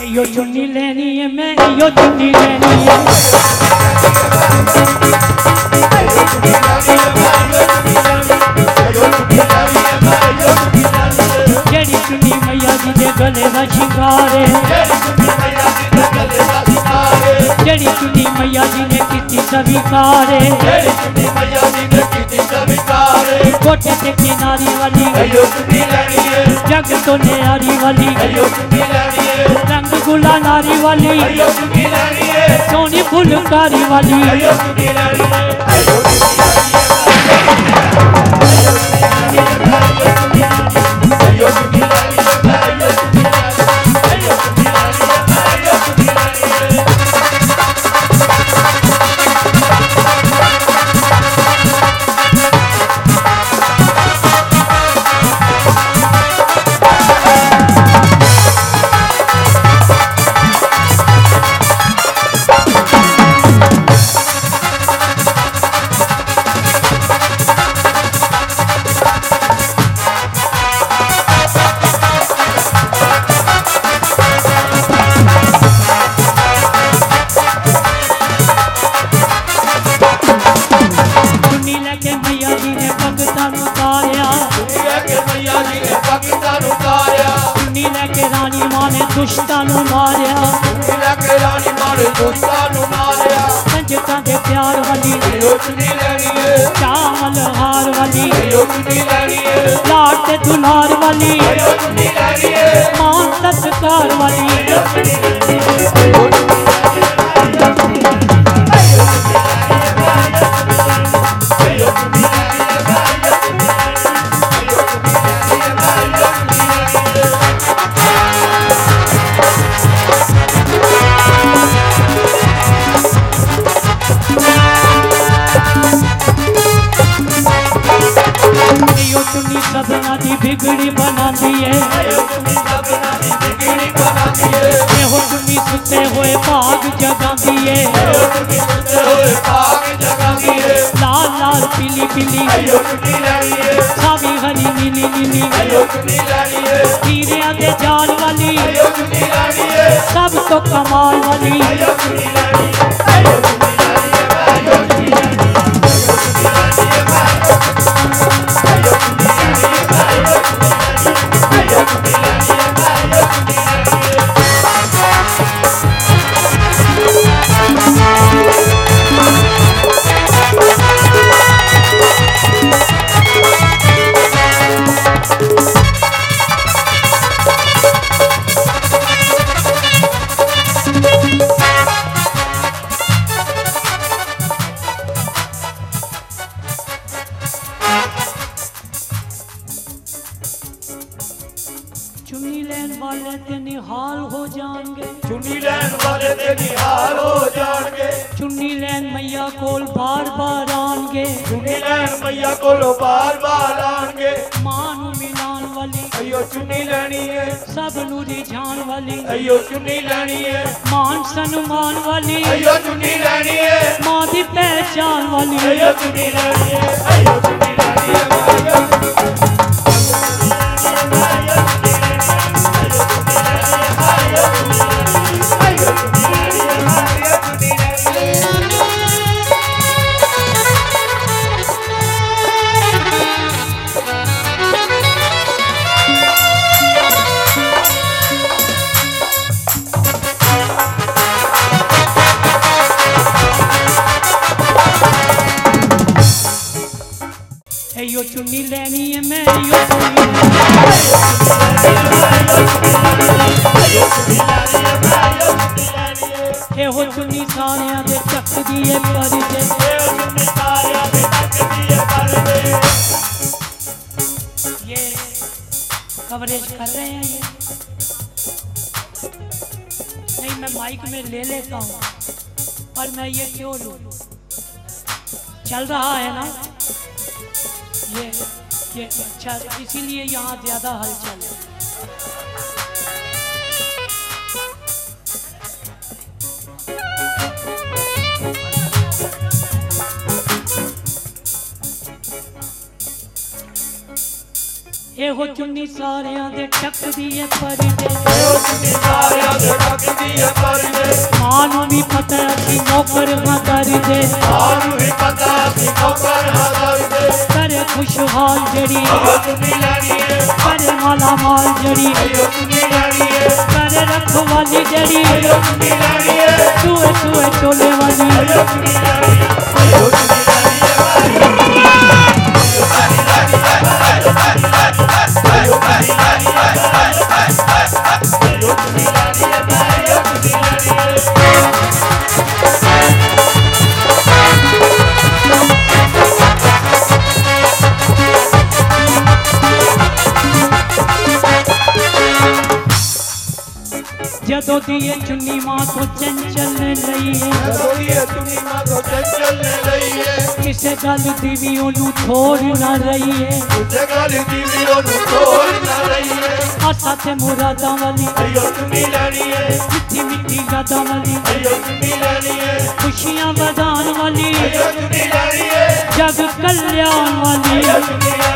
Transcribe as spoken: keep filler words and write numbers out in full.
यो चुन्नी लेनी है मैं यो चुन्नी लेनी है जेड़ी चुन्नी मैया जी दे गले दा शिंगार है जेड़ी चुन्नी मैया जी ने कीती स्वीकार है कोटे ते किनारी वाली जग तो न्यारी वाली रंग गुला नारी वाली सोनी फुलकारी वाली दुष्टां नूं मारिया संजता दे प्यार वाली चावल हार वाली लाट ते दुलार वाली मान सत्कार वाली सबना दी बिगड़ी बनाती है हो चुन्नी सुते हुए भाग जगाती है लाल लाल पीली पीली सावी हरी नीली नीली हीरिया दे जाल वाली सब तो कमाल वाली चुन्नी लैन वाले ते निहाल हो जाएंगे चुन्नी लैन वाले ते निहाल हो जाएंगे चुन्नी लैन मैया कोल बार बार आएंगे चुन्नी लैन मैया कोल बार बार आएंगे मां नू मिलान वाली अयो चुन्नी लैनी है सब नू रिझान वाली अयो चुन्नी लैनी है मान सम्मान वाली अयो चुन्नी लैनी है मां दी पहचान वाली अयो चुन्नी लैनी है अयो चुन्नी लैनी है यो चुन्नी लेनी है मैं यो चुन्नी हे हो चुन्नी सारियां दे चक दिए पर दे ये कवरेज कर रहे हैं ये नहीं मैं माइक में ले लेता हूँ पर मैं ये क्यों लूँ चल रहा है ना ये ये अच्छा इसीलिए यहाँ ज्यादा हलचल है ए हो चुन्नी सारियां दे टक दिए पर दे ए हो चुन्नी सारियां दे टक नौकर हाँ कर दे आलू ही पता सी नौकर हज़ार दे करे खुशहाल जड़ी अयो तुम्ही लानी है करे माला माल जड़ी अयो तुम्ही लानी है करे रखवाली जड़ी अयो तुम्ही लानी है चूहे चूहे चोले वाली अयो तुम्ही लानी है अयो तुम्ही लानी है अयो तुम्ही लानी जदों दिए चुन्नी मां को चंचल रही है जदों दिए चुन्नी मां को चंचल रही है किसे गल दी भी ओनू छोड़ ना रही है किसे गल दी भी ओनू छोड़ ना रही है आशा ते मुरादां वाली अयो तुम्ही लानी है मिठी मिठी यादां वाली अयो तुम्ही लानी है खुशियां बधान वाली अयो तुम्ही लानी है जग कल्याण वाली अयो तुम्ही